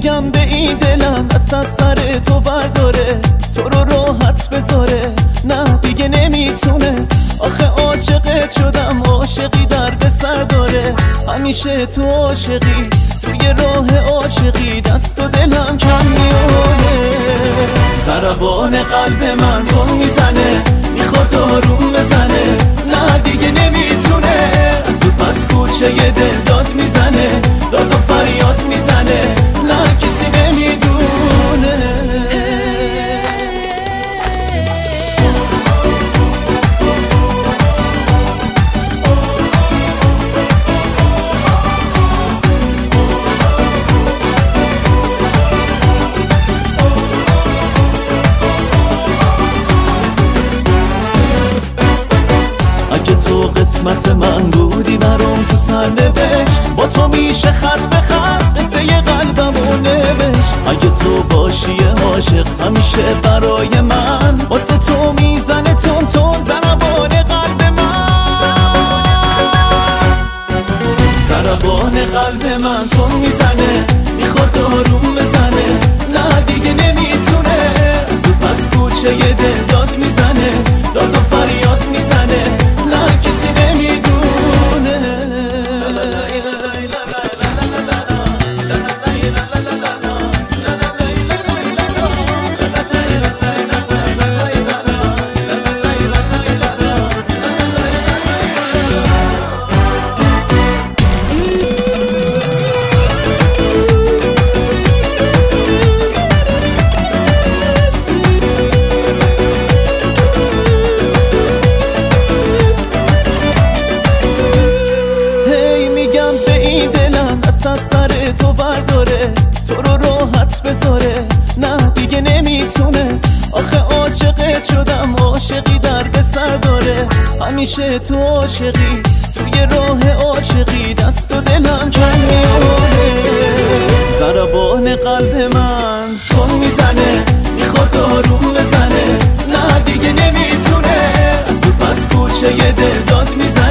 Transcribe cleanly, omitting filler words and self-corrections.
میگم به این دلم دست از سر تو برداره، تو رو راحت بذاره، نه دیگه نمیتونه. آخه عاشقت شدم، عاشقی درد سر داره، همیشه تو عاشقی، توی راه عاشقی دست و دلم کم میونه. ضربان قلب من تون میزنه، میخواد آروم بزنه، نه دیگه نمیتونه. از تو پس کوچه یه دل داد میزنه، داد و فریاد میزنه، نه کسی نمیدونه. اگه تو قسمت من بودی برام تو سرنوشت، با تو میشه خط به خط قصه قلبمو نوشت. اگه تو باشی عاشق همیشه برای من، واسه تو میزنه تون تون ضربان قلب من. ضربان قلب من تون میزنه، میخواد آروم بزنه، نه دیگه نمیتونه. از تو پس کوچه یه دل داد میزنه، داد و فریاد میزنه، نه کسی نمیدونه. دست از سر تو برداره، تو رو راحت بذاره، نه دیگه نمیتونه. آخه عاشقت شدم، عاشقی درد سر داره، همیشه تو عاشقی، توی راه عاشقی دست و دلم کم میونه. ضربان قلب من تون میزنه، میخواد آروم بزنه، نه دیگه نمیتونه. از تو پس کوچه یه دل داد میزنه،